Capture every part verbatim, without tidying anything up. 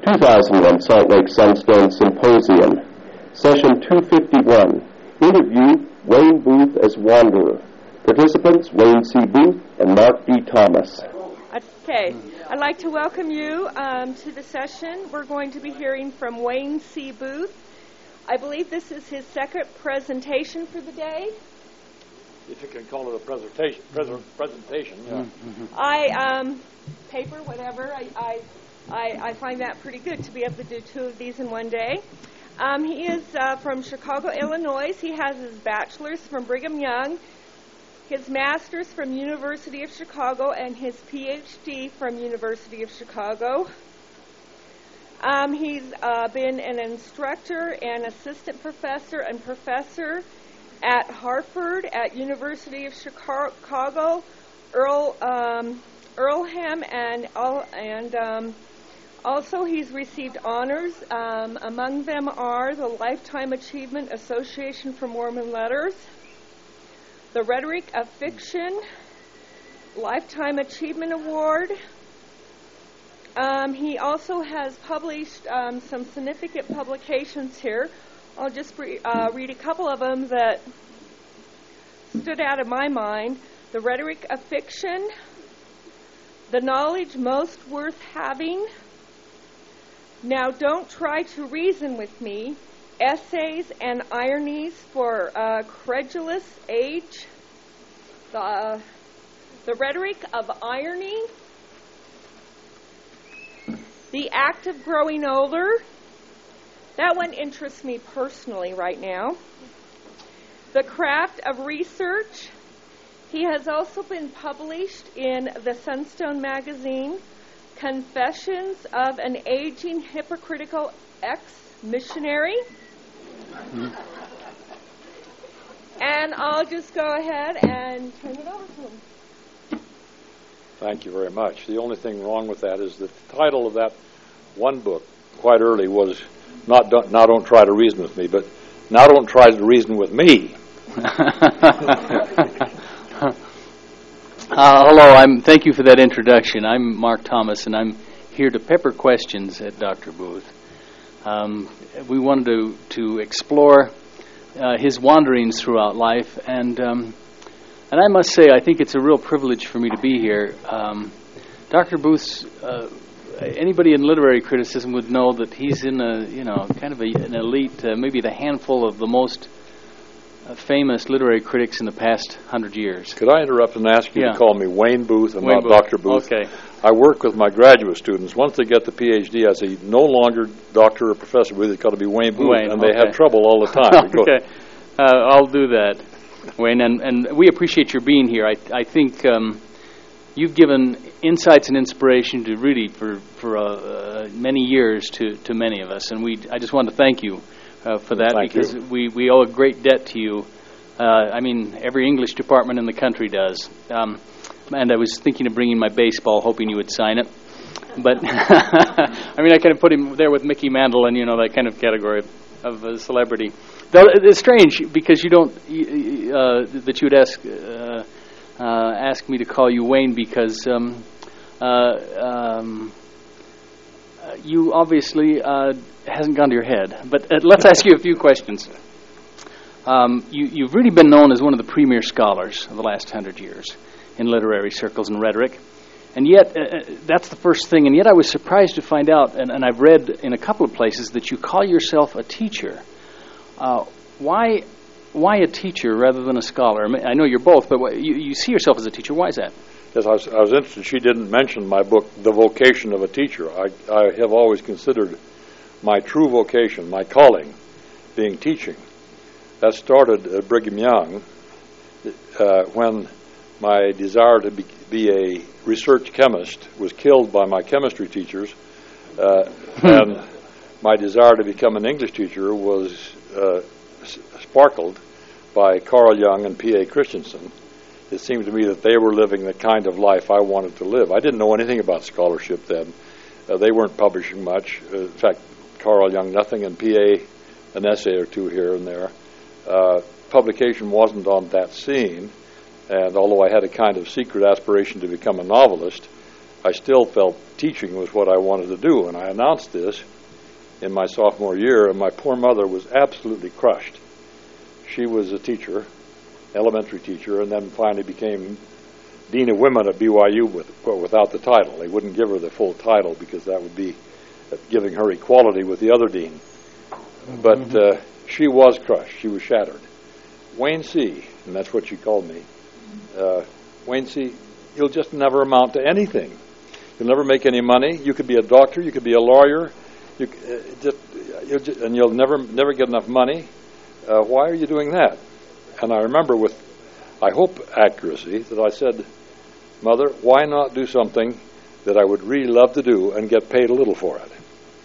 two thousand one Salt Lake Sunstone Symposium, Session two fifty-one, Interview Wayne Booth as Wanderer. Participants, Wayne C. Booth and Mark D. Thomas. Okay, I'd like to welcome you um, to the session. We're going to be hearing from Wayne C. Booth. I believe this is his second presentation for the day. If you can call it a presentation, pres- presentation, yeah. Mm-hmm. I, um, paper, whatever, I, I, I, I find that pretty good to be able to do two of these in one day. Um, he is uh, from Chicago, Illinois. He has his bachelor's from Brigham Young, his master's from University of Chicago, and his P H D from University of Chicago. Um, he's uh, been an instructor and assistant professor and professor at Harvard, at University of Chicago, Earl, um, Earlham, and, and um, also he's received honors. Um, among them are the Lifetime Achievement Association for Mormon Letters, the Rhetoric of Fiction Lifetime Achievement Award. Um, he also has published um, some significant publications here. I'll just re- uh, read a couple of them that stood out in my mind. The Rhetoric of Fiction, The Knowledge Most Worth Having, Now Don't Try to Reason with Me, Essays and Ironies for a Credulous Age, the, uh, the Rhetoric of Irony, The Act of Growing Older. That one interests me personally right now. The Craft of Research. He has also been published in the Sunstone magazine, Confessions of an Aging Hypocritical Ex-Missionary. Mm-hmm. And I'll just go ahead and turn it over to him. Thank you very much. The only thing wrong with that is that the title of that one book quite early was Not don't, Now Don't Try to Reason with Me, but Now Don't Try to Reason with Me. uh, hello, I'm. Thank you for that introduction. I'm Mark Thomas, and I'm here to pepper questions at Doctor Booth. Um, we wanted to to explore uh, his wanderings throughout life, and um, and I must say, I think it's a real privilege for me to be here. Um, Doctor Booth's. Uh, Anybody in literary criticism would know that he's in a, you know, kind of a, an elite, uh, maybe the handful of the most uh, famous literary critics in the past hundred years. Could I interrupt and ask you yeah. to call me Wayne Booth and Wayne not Booth. Doctor Booth? Okay. I work with my graduate students. Once they get the P H D, I say, no longer Doctor or Professor Booth, it's got to be Wayne Booth, Wayne, and they okay. have trouble all the time. okay, uh, I'll do that, Wayne, and, and we appreciate your being here. I, I think... Um, You've given insights and inspiration to really for for uh, uh, many years to, to many of us, and we I just want to thank you uh, for that thank because you. we, we owe a great debt to you. Uh, I mean, every English department in the country does. Um, and I was thinking of bringing my baseball, hoping you would sign it, but I mean, I kind of put him there with Mickey Mantle and you know that kind of category of, of uh, celebrity. Though it's strange because you don't uh, that you would ask. Uh, Uh, asked me to call you Wayne because um, uh, um, you obviously uh, hasn't gone to your head. But uh, let's ask you a few questions. Um, you, you've really been known as one of the premier scholars of the last hundred years in literary circles and rhetoric. And yet, uh, that's the first thing. And yet I was surprised to find out, and, and I've read in a couple of places, that you call yourself a teacher. Uh, why... Why a teacher rather than a scholar? I, mean, I know you're both, but what, you, you see yourself as a teacher. Why is that? Yes, I was, I was interested. She didn't mention my book, The Vocation of a Teacher. I, I have always considered my true vocation, my calling, being teaching. That started at Brigham Young uh, when my desire to be, be a research chemist was killed by my chemistry teachers, uh, and my desire to become an English teacher was uh, sparkled by Carl Jung and P A Christensen. It seemed to me that they were living the kind of life I wanted to live. I didn't know anything about scholarship then. Uh, they weren't publishing much. Uh, in fact, Carl Jung, nothing, and P A, an essay or two here and there. Uh, publication wasn't on that scene, and although I had a kind of secret aspiration to become a novelist, I still felt teaching was what I wanted to do. And I announced this in my sophomore year, and my poor mother was absolutely crushed. She was a teacher, elementary teacher, and then finally became Dean of Women at B Y U with, well, without the title. They wouldn't give her the full title because that would be giving her equality with the other dean. But uh, she was crushed. She was shattered. Wayne C., and that's what she called me, uh, Wayne C., you'll just never amount to anything. You'll never make any money. You could be a doctor. You could be a lawyer. You uh, just, you'll just, and you'll never never get enough money. Uh, why are you doing that? And I remember with, I hope, accuracy, that I said, Mother, why not do something that I would really love to do and get paid a little for it?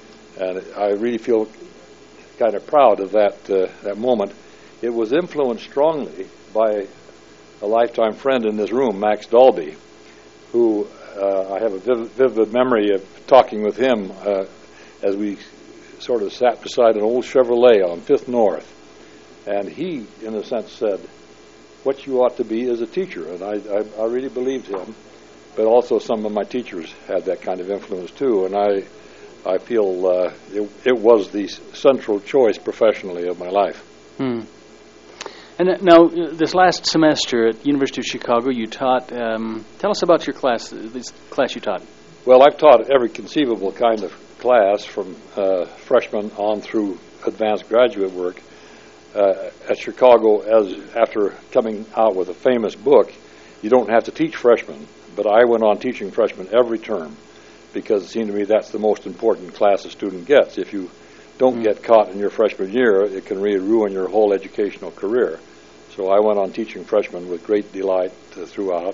And I really feel kind of proud of that uh, that moment. It was influenced strongly by a lifetime friend in this room, Max Dalby, who uh, I have a vivid, vivid memory of talking with him uh, as we sort of sat beside an old Chevrolet on Fifth North. And he, in a sense, said, what you ought to be is a teacher. And I, I, I really believed him. But also some of my teachers had that kind of influence, too. And I I feel uh, it, it was the central choice professionally of my life. Hmm. And uh, now, uh, this last semester at University of Chicago, you taught. Um, tell us about your class, this class you taught. Well, I've taught every conceivable kind of class from uh, freshman on through advanced graduate work. Uh, at Chicago, as after coming out with a famous book, you don't have to teach freshmen, but I went on teaching freshmen every term because it seemed to me that's the most important class a student gets. If you don't mm. get caught in your freshman year, it can really ruin your whole educational career. So I went on teaching freshmen with great delight uh, throughout.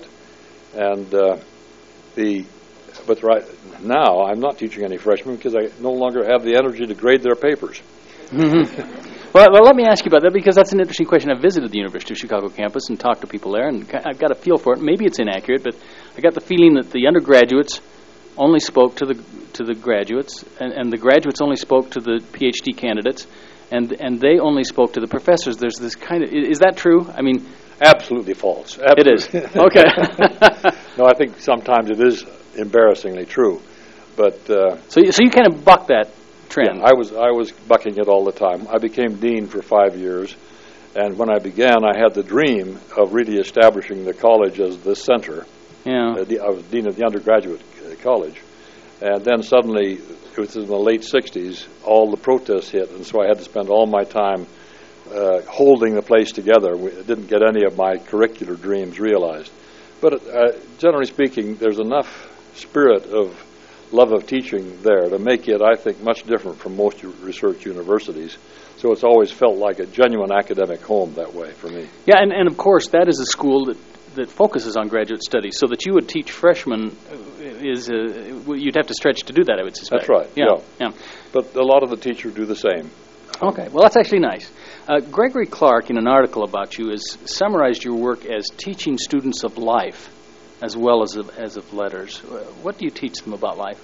And uh, the but right now I'm not teaching any freshmen because I no longer have the energy to grade their papers. Mm-hmm. Well, well, let me ask you about that, because that's an interesting question. I visited the University of Chicago campus and talked to people there, and I've got a feel for it. Maybe it's inaccurate, but I got the feeling that the undergraduates only spoke to the to the graduates, and, and the graduates only spoke to the PhD candidates, and and they only spoke to the professors. There's this kind of... Is that true? I mean... Absolutely false. Absolutely. It is. Okay. No, I think sometimes it is embarrassingly true, but... Uh, so, you, so you kind of buck that trend. Yeah, I was I was bucking it all the time. I became dean for five years, and when I began, I had the dream of really establishing the college as the center. Yeah. Uh, the, I was dean of the undergraduate uh, college, and then suddenly, it was in the late sixties, all the protests hit, and so I had to spend all my time uh, holding the place together. We didn't get any of my curricular dreams realized. But uh, generally speaking, there's enough spirit of love of teaching there to make it, I think, much different from most research universities. So it's always felt like a genuine academic home that way for me. Yeah, and, and of course, that is a school that, that focuses on graduate studies. So that you would teach freshmen is, uh, you'd have to stretch to do that, I would suspect. That's right, yeah. yeah. yeah. But a lot of the teachers do the same. Okay, well, that's actually nice. Uh, Gregory Clark, in an article about you, has summarized your work as teaching students of life as well as of, as of letters. What do you teach them about life?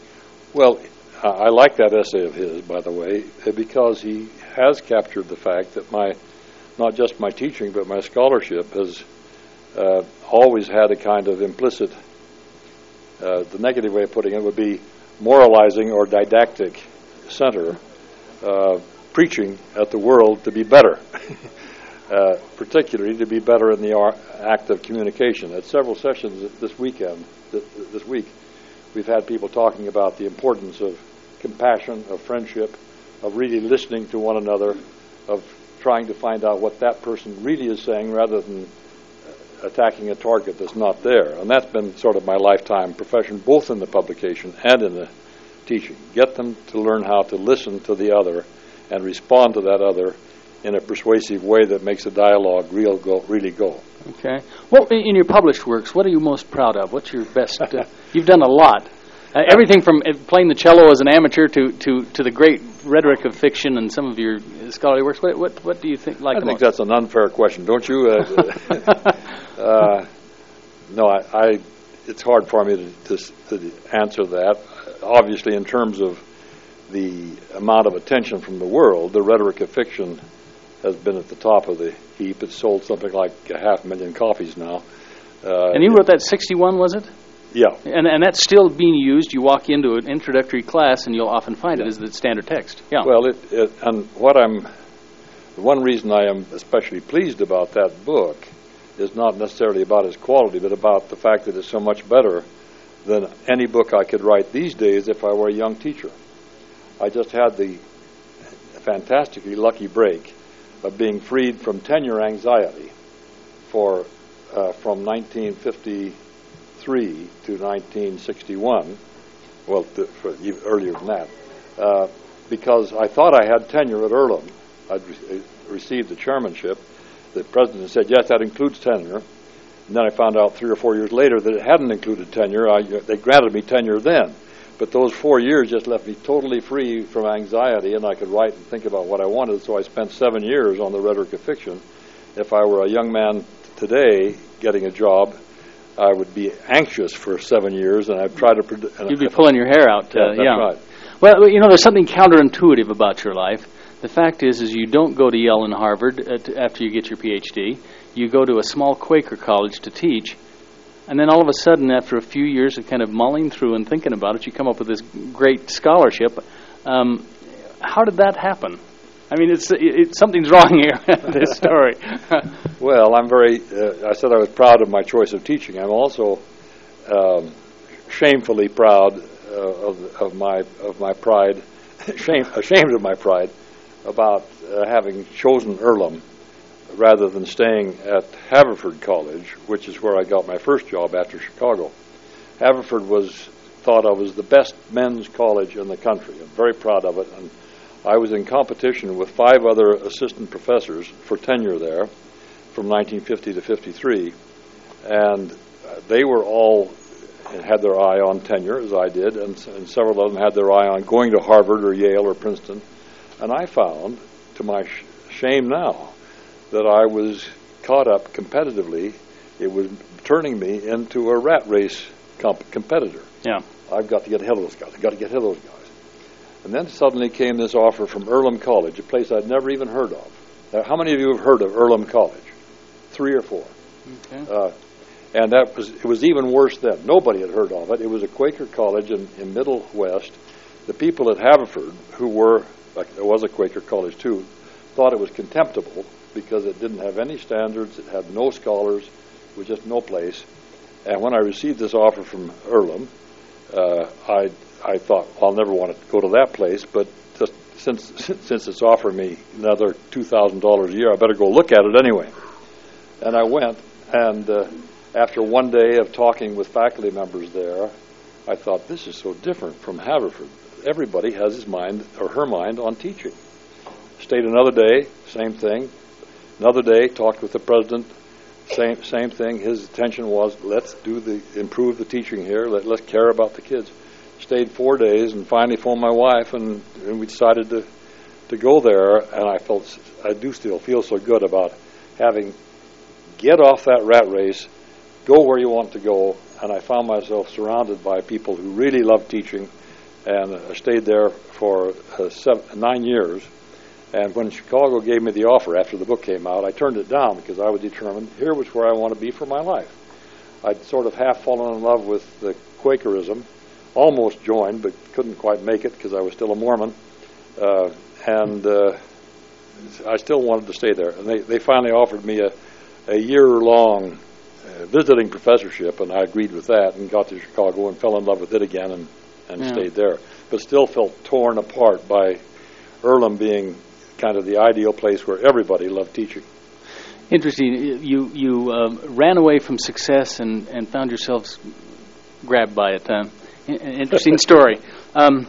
Well, uh, I like that essay of his, by the way, because he has captured the fact that my, not just my teaching, but my scholarship has uh, always had a kind of implicit, uh, the negative way of putting it would be moralizing or didactic center, uh, preaching at the world to be better. Uh, particularly to be better in the ar- act of communication. At several sessions this weekend, th- this week, we've had people talking about the importance of compassion, of friendship, of really listening to one another, of trying to find out what that person really is saying rather than attacking a target that's not there. And that's been sort of my lifetime profession, both in the publication and in the teaching. Get them to learn how to listen to the other and respond to that other in a persuasive way that makes a dialogue real go, really go. Okay. Well, in your published works, what are you most proud of? What's your best? Uh, you've done a lot. Uh, everything from uh, playing the cello as an amateur to, to, to the great rhetoric of fiction and some of your scholarly works. What what, what do you think like I the think most? That's an unfair question, don't you? Uh, uh, no, I, I. It's hard for me to, to, to answer that. Obviously, in terms of the amount of attention from the world, the rhetoric of fiction has been at the top of the heap. It's sold something like a half million copies now. Uh, and you wrote that sixty-one, was it? Yeah. And and that's still being used. You walk into an introductory class, and you'll often find yeah. it as the standard text. Yeah. Well, it, it and what I'm, the one reason I am especially pleased about that book is not necessarily about its quality, but about the fact that it's so much better than any book I could write these days if I were a young teacher. I just had the fantastically lucky break of being freed from tenure anxiety for uh, from nineteen fifty-three to nineteen sixty-one, well, th- for even earlier than that, uh, because I thought I had tenure at Earlham. I'd re- received the chairmanship. The president said, yes, that includes tenure. And then I found out three or four years later that it hadn't included tenure. I, they granted me tenure then. But those four years just left me totally free from anxiety, and I could write and think about what I wanted. So I spent seven years on the rhetoric of fiction. If I were a young man today getting a job, I would be anxious for seven years, and I'd try to... Produ- You'd be pulling your hair out. Uh, yeah, that's yeah. right. Well, you know, there's something counterintuitive about your life. The fact is, is you don't go to Yale and Harvard uh, to, after you get your P H D. You go to a small Quaker college to teach, and then all of a sudden, after a few years of kind of mulling through and thinking about it, you come up with this great scholarship. Um, how did that happen? I mean, it's, it, it, something's wrong here in this story. Well, I'm very, uh, I said I was proud of my choice of teaching. I'm also um, shamefully proud uh, of, of my of my pride, shame, ashamed of my pride about uh, having chosen Earlham rather than staying at Haverford College, which is where I got my first job after Chicago. Haverford was thought of as the best men's college in the country. I'm very proud of it, and I was in competition with five other assistant professors for tenure there from nineteen fifty to fifty-three, and they were all had their eye on tenure, as I did, and, and several of them had their eye on going to Harvard or Yale or Princeton. And I found, to my sh- shame now, that I was caught up competitively. It was turning me into a rat race comp- competitor. Yeah, I've got to get ahead of those guys. I've got to get ahead of those guys. And then suddenly came this offer from Earlham College, a place I'd never even heard of. Now, how many of you have heard of Earlham College? Three or four. Okay. Uh, and that was it was even worse then. Nobody had heard of it. It was a Quaker college in, in Middle West. The people at Haverford, who were, like there was a Quaker college too, thought it was contemptible because it didn't have any standards, it had no scholars, it was just no place. And when I received this offer from Earlham, uh, I I thought, I'll never want to go to that place, but just since since it's offering me another two thousand dollars a year, I better go look at it anyway. And I went, and uh, after one day of talking with faculty members there, I thought, this is so different from Haverford. Everybody has his mind or her mind on teaching. Stayed another day, same thing. Another day, talked with the president, same same thing. His attention was, let's do the improve the teaching here. Let, let's care about the kids. Stayed four days and finally phoned my wife, and, and we decided to to go there. And I felt, I do still feel so good about having get off that rat race, go where you want to go. And I found myself surrounded by people who really love teaching, and I stayed there for uh, seven, nine years. And when Chicago gave me the offer after the book came out, I turned it down because I was determined here was where I want to be for my life. I'd sort of half fallen in love with the Quakerism, almost joined, but couldn't quite make it because I was still a Mormon. Uh, and uh, I still wanted to stay there. And they, they finally offered me a, a year-long uh, visiting professorship, and I agreed with that and got to Chicago and fell in love with it again and, and yeah. stayed there. But still felt torn apart by Earlham being kind of the ideal place where everybody loved teaching. Interesting. You you uh, ran away from success and, and found yourselves grabbed by it. Uh, interesting story. Um,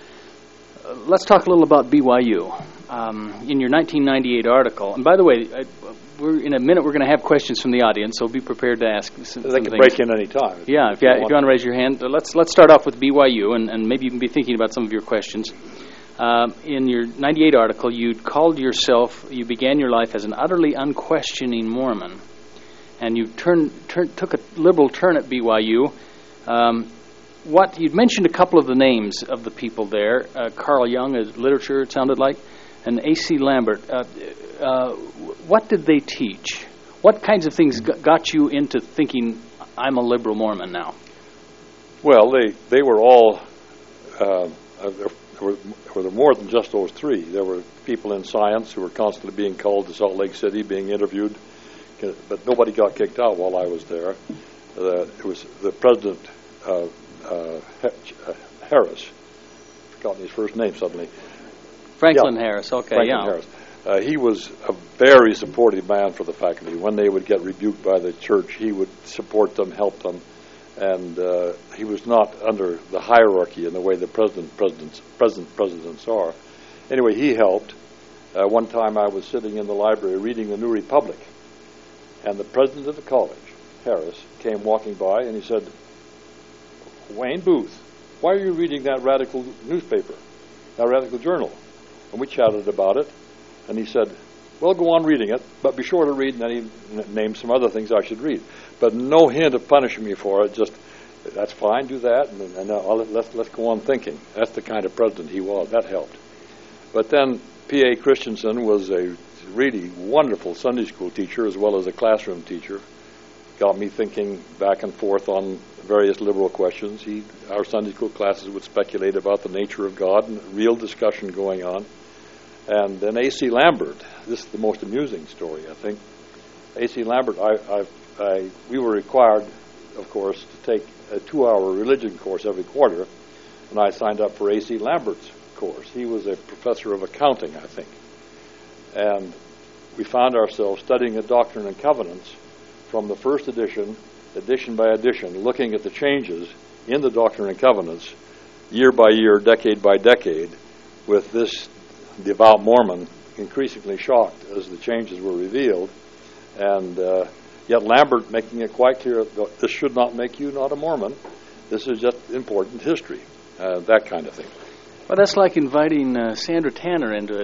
let's talk a little about B Y U. Um, in your nineteen ninety-eight article, and by the way, I, we're in a minute we're going to have questions from the audience, so be prepared to ask. Some, they some can things. break in any time. Yeah, if you, if you want to raise your hand, let's let's start off with B Y U, and, and maybe you can be thinking about some of your questions. Uh, in your ninety-eight article, you called yourself, you began your life as an utterly unquestioning Mormon, and you turned, turn, took a liberal turn at B Y U. Um, what you'd mentioned a couple of the names of the people there, uh, Carl Jung, as literature, it sounded like, and A C Lambert. Uh, uh, what did they teach? What kinds of things got you into thinking, I'm a liberal Mormon now? Well, they, they were all, uh, there, were, there were more than just those three. There were people in science who were constantly being called to Salt Lake City, being interviewed, but nobody got kicked out while I was there. Uh, it was the president, uh, uh, Harris, I've forgotten his first name suddenly. Franklin yeah. Harris, okay, Franklin yeah. Harris. Uh, he was a very supportive man for the faculty. When they would get rebuked by the church, he would support them, help them, and uh, he was not under the hierarchy in the way the president presidents president presidents are. Anyway, he helped. Uh, one time I was sitting in the library reading the New Republic, and the president of the college, Harris, came walking by, and he said, "Wayne Booth, why are you reading that radical newspaper, that radical journal?" And we chatted about it. And he said, "Well, go on reading it, but be sure to read," and then he n- named some other things I should read. But no hint of punishing me for it, just, "That's fine, do that, and, and uh, let's, let's go on thinking." That's the kind of president he was. That helped. But then P A Christensen was a really wonderful Sunday school teacher as well as a classroom teacher. Got me thinking back and forth on various liberal questions. He, our Sunday school classes would speculate about the nature of God, and real discussion going on. And then A C Lambert, this is the most amusing story, I think. A C Lambert, I, I, I, we were required, of course, to take a two-hour religion course every quarter, and I signed up for A C Lambert's course. He was a professor of accounting, I think. And we found ourselves studying the Doctrine and Covenants from the first edition, edition by edition, looking at the changes in the Doctrine and Covenants, year by year, decade by decade, with this devout Mormon increasingly shocked as the changes were revealed, and uh, yet Lambert making it quite clear that this should not make you not a Mormon. This is just important history, uh, that kind of thing. Well, that's like inviting uh, Sandra Tanner into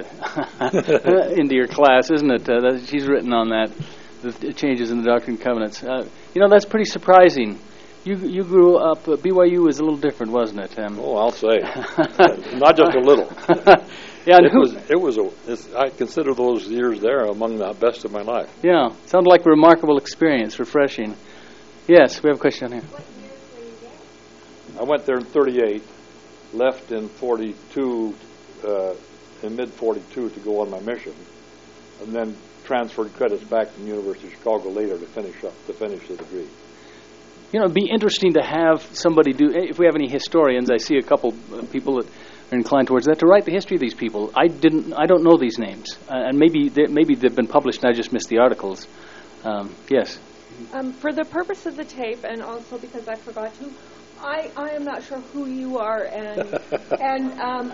into your class, isn't it? Uh, that, she's written on that, the changes in the Doctrine and Covenants. Uh, you know, that's pretty surprising. You you grew up, uh, B Y U was a little different, wasn't it? Um, oh, I'll say. Not just a little. Yeah, and it who, was. It was a. It's, I consider those years there among the best of my life. Yeah, sounded like a remarkable experience, refreshing. Yes, we have a question here. What years were you there? I went there in thirty-eight, left in forty-two, uh, in mid forty-two to go on my mission, and then transferred credits back to the University of Chicago later to finish up to finish the degree. You know, it'd be interesting to have somebody do. If we have any historians, I see a couple of people that are inclined towards that, to write the history of these people. I didn't. I don't know these names, uh, and maybe they, maybe they've been published and I just missed the articles. Um, yes. Um, for the purpose of the tape, and also because I forgot to, I, I am not sure who you are, and and um.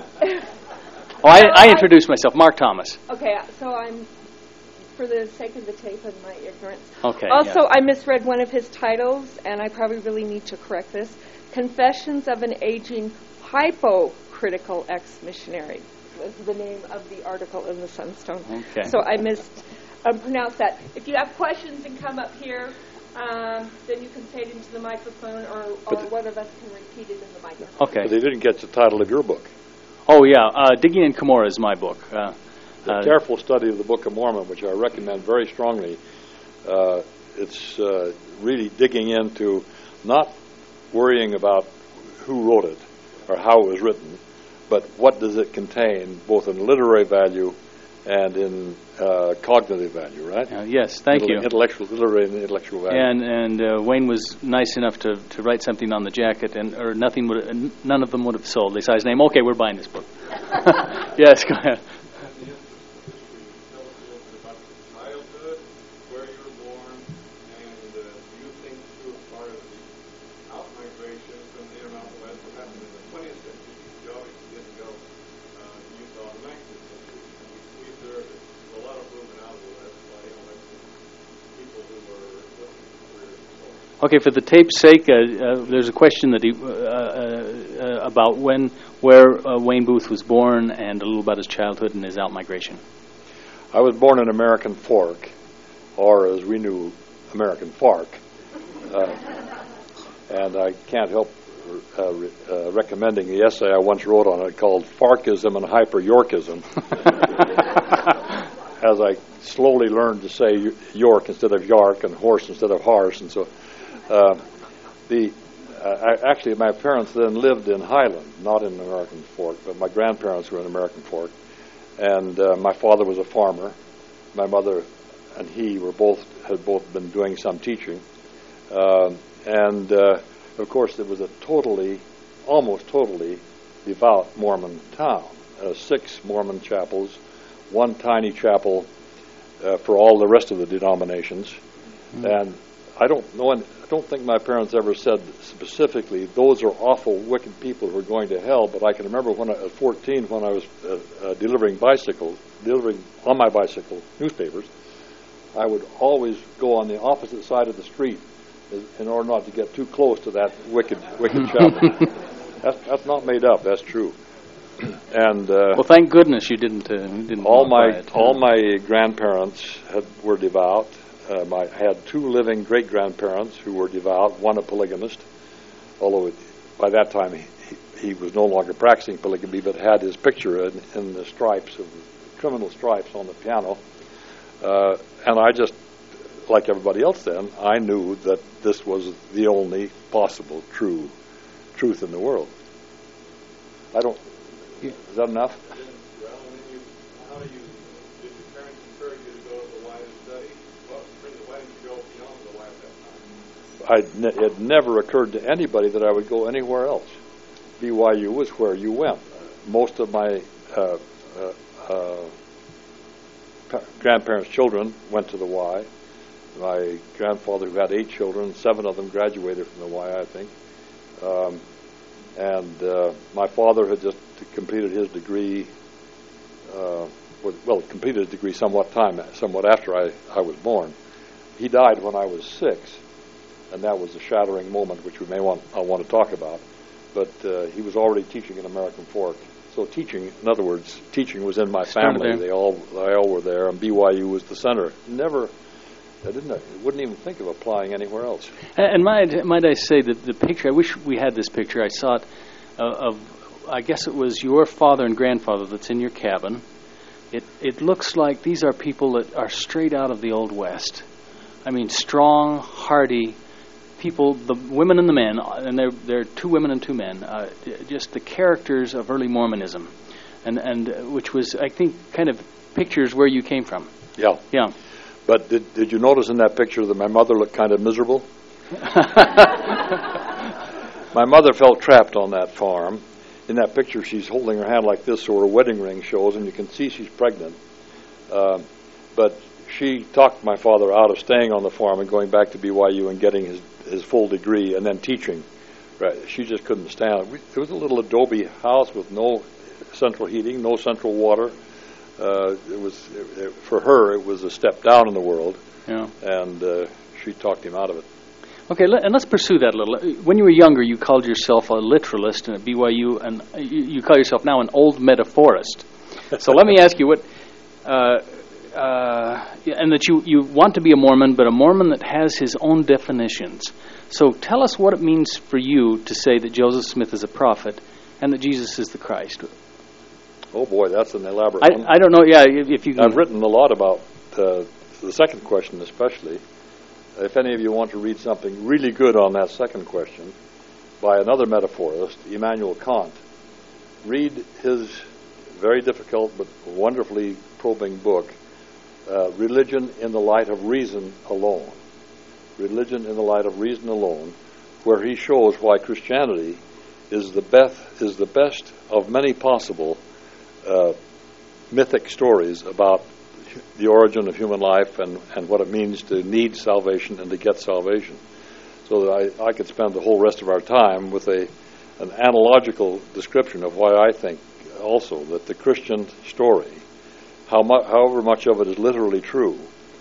Oh, I, I introduced myself, Mark Thomas. Okay, so I'm, for the sake of the tape and my ignorance. Okay. Also, yeah. I misread one of his titles, and I probably really need to correct this. Confessions of an Aging Hypocritical Ex-Missionary was the name of the article in the Sunstone. Okay. So I mispronounced that. If you have questions and come up here, um, then you can say it into the microphone, or, or one of us can repeat it in the microphone. Okay. But they didn't get the title of your book. Oh, yeah. Uh, Digging in Cumorah is my book. Uh, A uh, careful study of the Book of Mormon, which I recommend very strongly. Uh, it's uh, really digging into not worrying about who wrote it or how it was written, but what does it contain, both in literary value and in uh, cognitive value, right? uh, yes, thank you. Intellectual, literary and intellectual value. And and uh, Wayne was nice enough to, to write something on the jacket, and or nothing would uh, none of them would have sold. They saw his name. Okay, we're buying this book. Yes, go ahead. Okay, for the tape's sake, uh, uh, there's a question that he, uh, uh, about when, where uh, Wayne Booth was born, and a little about his childhood and his out-migration. I was born in American Fork, or as we knew, American Fark. Uh, and I can't help uh, re- uh, recommending the essay I once wrote on it called Farkism and Hyper-Yorkism, as I slowly learned to say York instead of Yark and horse instead of horse, and so uh, the I, actually, my parents then lived in Highland, not in American Fork, but my grandparents were in American Fork. And uh, my father was a farmer. My mother and he were both had both been doing some teaching. Uh, and, uh, of course, it was a totally, almost totally devout Mormon town. Uh, six Mormon chapels, one tiny chapel uh, for all the rest of the denominations. Mm-hmm. And I don't know, I don't think my parents ever said specifically, those are awful, wicked people who are going to hell, but I can remember when I was fourteen, when I was uh, uh, delivering bicycles, delivering on my bicycle newspapers, I would always go on the opposite side of the street in order not to get too close to that wicked, wicked chapel. That's, that's not made up, that's true. And uh, well, thank goodness you didn't. Uh, you didn't all my it, all my grandparents had, were devout. Uh, my, I had two living great-grandparents who were devout, one a polygamist, although it, by that time he, he, he was no longer practicing polygamy, but had his picture in, in the stripes, of the criminal stripes on the piano. Uh, and I just, like everybody else then, I knew that this was the only possible true truth in the world. I don't, is that enough? How do you, did your parents encourage you to go to the Y study? Why didn't you go beyond the Y at that time? I'd ne- it never occurred to anybody that I would go anywhere else. B Y U was where you went. Most of my uh, uh, uh, pa- grandparents' children went to the Y. My grandfather, who had eight children, seven of them graduated from the Y, I think. Um, and uh, my father had just completed his degree, uh, well, completed his degree somewhat time, somewhat after I, I was born. He died when I was six, and that was a shattering moment, which we may want I want to talk about. But uh, he was already teaching in American Fork. So teaching, in other words, teaching was in my family. They all they all were there, and B Y U was the center. Never, I didn't, I wouldn't even think of applying anywhere else. And might might I say that the picture? I wish we had this picture. I saw it uh, of, I guess it was your father and grandfather that's in your cabin. It it looks like these are people that are straight out of the Old West. I mean, strong, hardy people, the women and the men, and they're, they're two women and two men, uh, just the characters of early Mormonism, and, and uh, which was, I think, kind of pictures where you came from. Yeah. Yeah. But did, did you notice in that picture that my mother looked kind of miserable? My mother felt trapped on that farm. In that picture, she's holding her hand like this, so her wedding ring shows, and you can see she's pregnant. Uh, but she talked my father out of staying on the farm and going back to B Y U and getting his, his full degree and then teaching. Right. She just couldn't stand it. We, it was a little adobe house with no central heating, no central water. Uh, it was it, it, for her, it was a step down in the world. Yeah. And uh, she talked him out of it. Okay, let, and let's pursue that a little. When you were younger, you called yourself a literalist and at B Y U, and you, you call yourself now an old metaphorist. So let me ask you what, uh, uh, and that you, you want to be a Mormon, but a Mormon that has his own definitions. So tell us what it means for you to say that Joseph Smith is a prophet and that Jesus is the Christ. Oh boy, that's an elaborate I, one. I don't know, yeah, if you can. I've written a lot about uh, the second question especially. If any of you want to read something really good on that second question by another metaphorist, Immanuel Kant, read his very difficult but wonderfully probing book, uh, Religion in the Light of Reason Alone. Religion in the Light of Reason Alone, where he shows why Christianity is the best, is the best of many possible uh, mythic stories about the origin of human life and, and what it means to need salvation and to get salvation. So that I, I could spend the whole rest of our time with a an analogical description of why I think also that the Christian story, how mu- however much of it is literally true,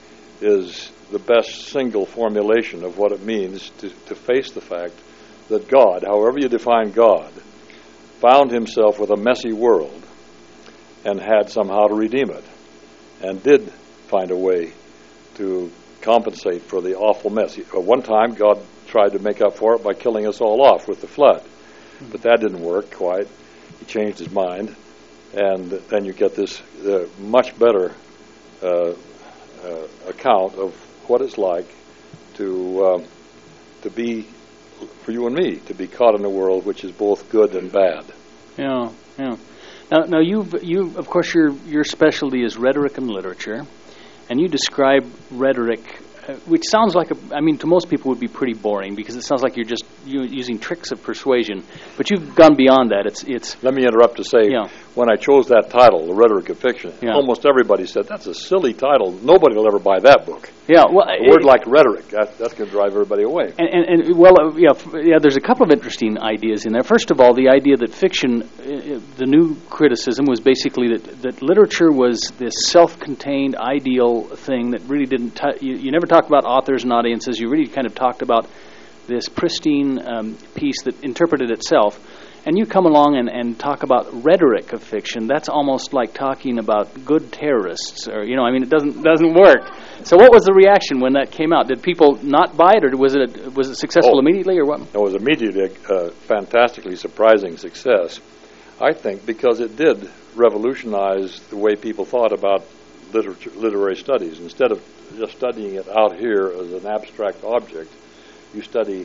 is the best single formulation of what it means to, to face the fact that God, however you define God, found himself with a messy world and had somehow to redeem it, and did find a way to compensate for the awful mess. He, at one time, God tried to make up for it by killing us all off with the flood, but that didn't work quite. He changed his mind, and then you get this uh, much better uh, uh, account of what it's like to uh, to be for you and me to be caught in a world which is both good and bad. Yeah, yeah. Now, now you've, you, of course, your your specialty is rhetoric and literature, and you describe rhetoric, uh, which sounds like, a, I mean, to most people would be pretty boring because it sounds like you're just you, using tricks of persuasion. But you've gone beyond that. It's it's. Let me interrupt to say, yeah. when I chose that title, The Rhetoric of Fiction, yeah. almost everybody said, that's a silly title. Nobody will ever buy that book. Yeah, well, a word it, like rhetoric, that, that's going to drive everybody away. And, and, and well, uh, yeah, f- yeah, there's a couple of interesting ideas in there. First of all, the idea that fiction, uh, the new criticism was basically that, that literature was this self-contained, ideal thing that really didn't, t- you, you never talked about authors and audiences, you really kind of talked about this pristine um, piece that interpreted itself. And you come along and, and talk about rhetoric of fiction. That's almost like talking about good terrorists, or you know, I mean, it doesn't doesn't work. So, what was the reaction when that came out? Did people not buy it, or was it a, was it successful oh, immediately, or what? It was immediately a uh, fantastically surprising success, I think, because it did revolutionize the way people thought about literature, literary studies. Instead of just studying it out here as an abstract object, you study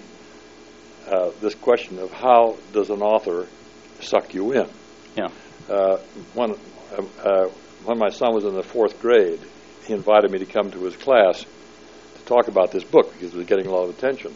Uh, this question of how does an author suck you in. Yeah. Uh, when, uh, uh, when my son was in the fourth grade, he invited me to come to his class to talk about this book because it was getting a lot of attention.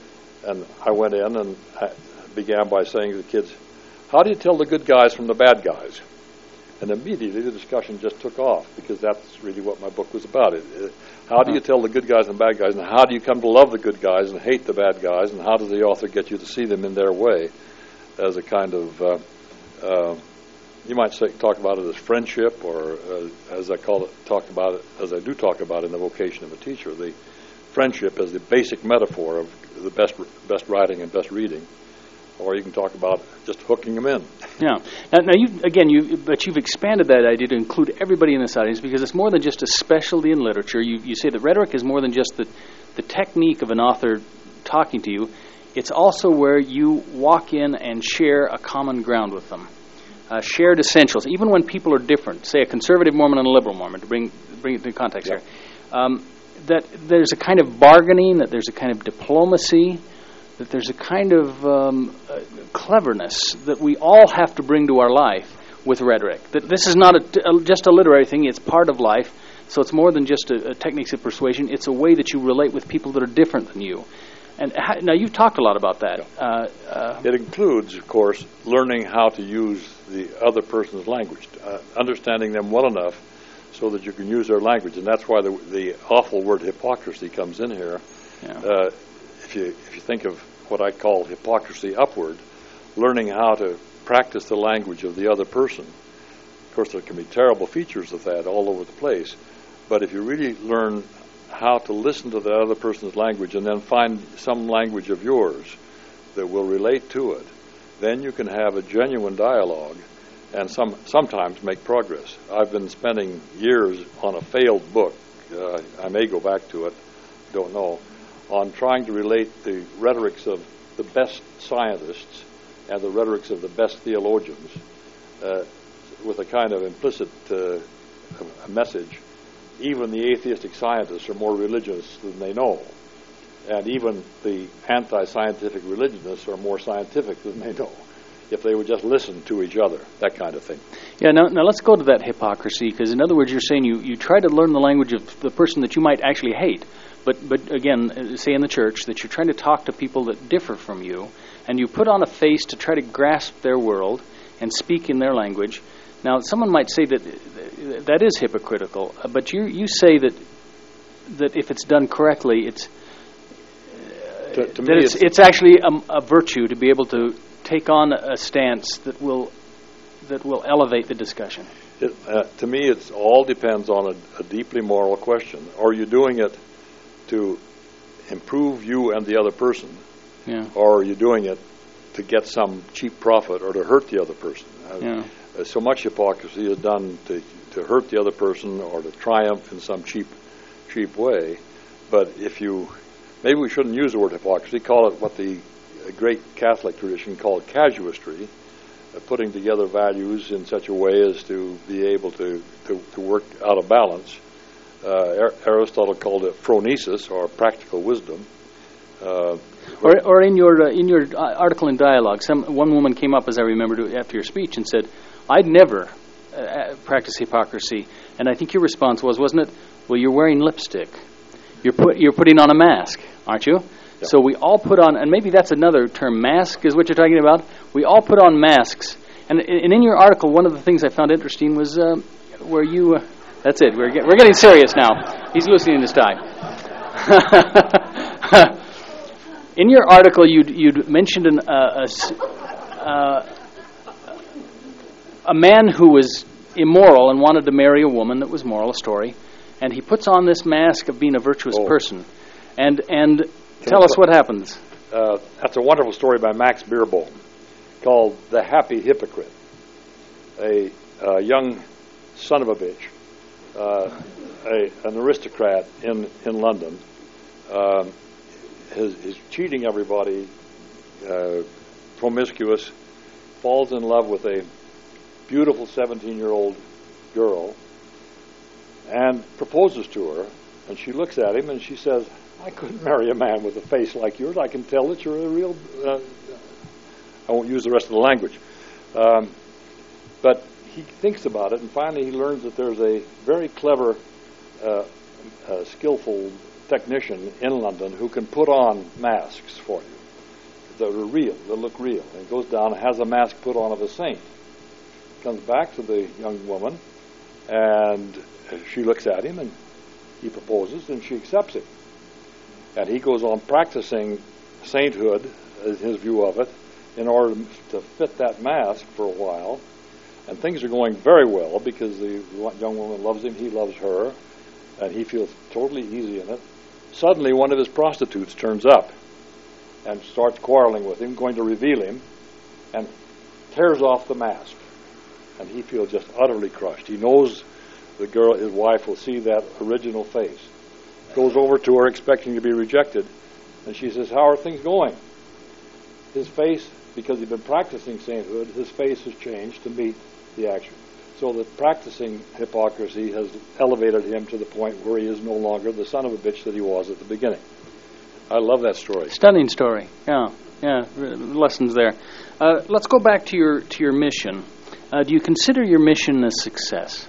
And I went in and I began by saying to the kids, how do you tell the good guys from the bad guys? And immediately the discussion just took off because that's really what my book was about. It, it, how do you tell the good guys and bad guys, and how do you come to love the good guys and hate the bad guys, and how does the author get you to see them in their way as a kind of, uh, uh, you might say, talk about it as friendship, or uh, as I call it, talk about it, as I do talk about in the vocation of a teacher, the friendship as the basic metaphor of the best best writing and best reading. Or you can talk about just hooking them in. Yeah. Now, now you again, you but you've expanded that idea to include everybody in this audience because it's more than just a specialty in literature. You you say that rhetoric is more than just the the technique of an author talking to you. It's also where you walk in and share a common ground with them, uh, shared essentials. Even when people are different, say a conservative Mormon and a liberal Mormon, to bring bring it into context yeah. here, um, that there's a kind of bargaining, that there's a kind of diplomacy, that there's a kind of um, uh, cleverness that we all have to bring to our life with rhetoric. That this is not a, a, just a literary thing, it's part of life, so it's more than just a, a techniques of persuasion, it's a way that you relate with people that are different than you. And ha- now, you've talked a lot about that. Uh, uh, it includes, of course, learning how to use the other person's language, uh, understanding them well enough so that you can use their language. And that's why the, the awful word hypocrisy comes in here. Yeah. Uh, if you if you think of what I call hypocrisy upward, learning how to practice the language of the other person. Of course, there can be terrible features of that all over the place. But if you really learn how to listen to the other person's language and then find some language of yours that will relate to it, then you can have a genuine dialogue and some sometimes make progress. I've been spending years on a failed book. Uh, I may go back to it, don't know, on trying to relate the rhetorics of the best scientists and the rhetorics of the best theologians uh, with a kind of implicit uh, a message. Even the atheistic scientists are more religious than they know. And even the anti-scientific religionists are more scientific than they know. If they would just listen to each other, that kind of thing. Yeah, now, now let's go to that hypocrisy, because in other words, you're saying you, you try to learn the language of the person that you might actually hate. But, but again, say in the church, that you're trying to talk to people that differ from you, and you put on a face to try to grasp their world and speak in their language. Now, someone might say that that is hypocritical, but you you say that that if it's done correctly, it's to, to that me it's, it's, it's actually a, a virtue to be able to take on a stance that will that will elevate the discussion. It, uh, to me, it all depends on a, a deeply moral question. Are you doing it to improve you and the other person, yeah. or are you doing it to get some cheap profit or to hurt the other person? Uh, yeah. uh, so much hypocrisy is done to, to hurt the other person or to triumph in some cheap cheap way. But if you, maybe we shouldn't use the word hypocrisy, call it what the great Catholic tradition called casuistry, uh, putting together values in such a way as to be able to, to, to work out of balance. Uh, Aristotle called it phronesis, or practical wisdom. Uh, Or, or in your uh, in your uh, article in Dialogue, some one woman came up, as I remember, to, after your speech, and said, "I'd never uh, practice hypocrisy." And I think your response was, wasn't it? Well, you're wearing lipstick. You're put you're putting on a mask, aren't you? Yeah. So we all put on, and maybe that's another term. Mask is what you're talking about. We all put on masks. And, and in your article, one of the things I found interesting was uh, where you. Uh, that's it. We're get, we're getting serious now. He's loosening his tie. In your article, you'd, you'd mentioned an, uh, a, uh, a man who was immoral and wanted to marry a woman that was moral, a story, and he puts on this mask of being a virtuous oh. person. And and Can tell us what happens. Uh, that's a wonderful story by Max Beerbohm called The Happy Hypocrite. A, a young son of a bitch, uh, a, an aristocrat in, in London, um, Is, is cheating everybody, uh, promiscuous, falls in love with a beautiful seventeen-year-old girl, and proposes to her, and she looks at him and she says, "I couldn't marry a man with a face like yours. I can tell that you're a real..." Uh, I won't use the rest of the language. Um, but he thinks about it, and finally he learns that there's a very clever, uh, uh, skillful technician in London who can put on masks for you that are real, that look real. And he goes down and has a mask put on of a saint. Comes back to the young woman, and she looks at him, and he proposes, and she accepts him. And he goes on practicing sainthood, as his view of it, in order to fit that mask for a while. And things are going very well because the young woman loves him, he loves her, and he feels totally easy in it. Suddenly, one of his prostitutes turns up and starts quarreling with him, going to reveal him, and tears off the mask. And he feels just utterly crushed. He knows the girl, his wife, will see that original face. Goes over to her expecting to be rejected, and she says, "How are things going?" His face, because he'd been practicing sainthood, his face has changed to meet the action. So that practicing hypocrisy has elevated him to the point where he is no longer the son of a bitch that he was at the beginning. I love that story. Stunning story. Yeah, yeah, lessons there. Uh, let's go back to your to your mission. Uh, do you consider your mission a success?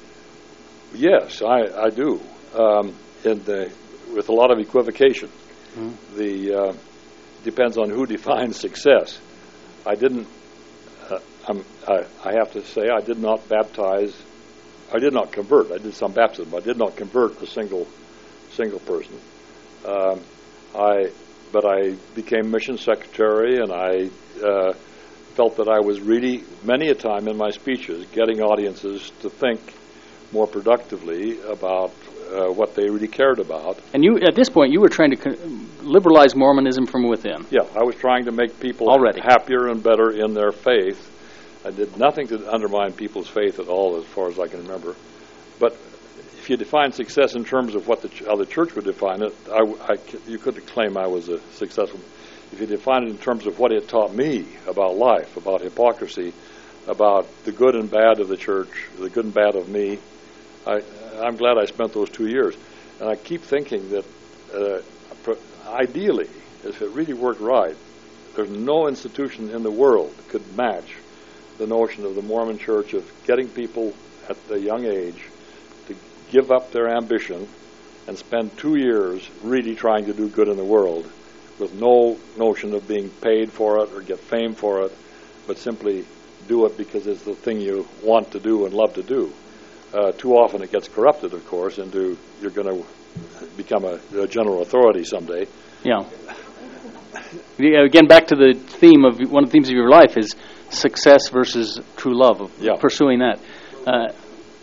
Yes, I, I do. Um, in the, with a lot of equivocation. Mm-hmm. The uh, depends on who defines success. I didn't. Uh, I'm, I, I have to say I did not baptize, I did not convert. I did some baptism. I did not convert a single single person. Um, I, but I became mission secretary, and I uh, felt that I was really, many a time in my speeches, getting audiences to think more productively about uh, what they really cared about. And you, at this point, you were trying to co- liberalize Mormonism from within. Yeah, I was trying to make people Already. happier and better in their faith. I did nothing to undermine people's faith at all, as far as I can remember. But if you define success in terms of what the ch- how the church would define it, I, I, you couldn't claim I was a successful. If you define it in terms of what it taught me about life, about hypocrisy, about the good and bad of the church, the good and bad of me, I, I'm glad I spent those two years. And I keep thinking that uh, ideally, if it really worked right, there's no institution in the world that could match the notion of the Mormon Church of getting people at a young age to give up their ambition and spend two years really trying to do good in the world with no notion of being paid for it or get fame for it, but simply do it because it's the thing you want to do and love to do. Uh, too often it gets corrupted, of course, into you're going to become a, a general authority someday. Yeah. Again, back to the theme of one of the themes of your life is success versus true love, of yeah. pursuing that. Uh,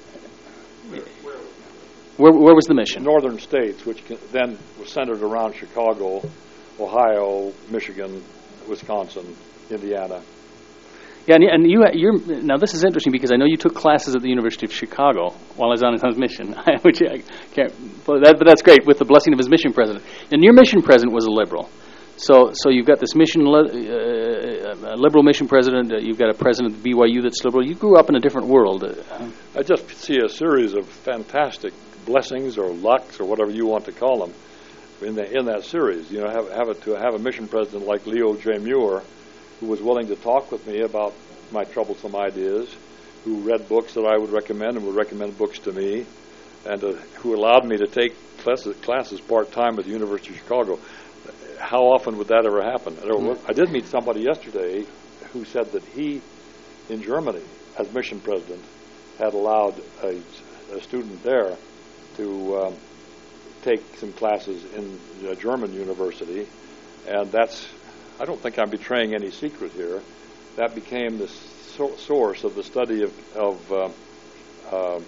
where, where was the mission? Northern states, which then was centered around Chicago, Ohio, Michigan, Wisconsin, Indiana. Yeah, and, and you, you're now. This is interesting because I know you took classes at the University of Chicago while I was on his mission, which I can't. But, that, but that's great with the blessing of his mission president. And your mission president was a liberal, so so you've got this mission, uh, liberal mission president. Uh, you've got a president of B Y U that's liberal. You grew up in a different world. Uh, I just see a series of fantastic blessings or lucks or whatever you want to call them, in, the, in that series. You know, have, have it to have a mission president like Leo J. Muir, who was willing to talk with me about my troublesome ideas, who read books that I would recommend and would recommend books to me, and uh, who allowed me to take classes, classes part-time at the University of Chicago. How often would that ever happen? Mm-hmm. I did meet somebody yesterday who said that he, in Germany, as mission president, had allowed a, a student there to um, take some classes in a German university, and that's, I don't think I'm betraying any secret here, that became the so- source of the study of, of uh, uh,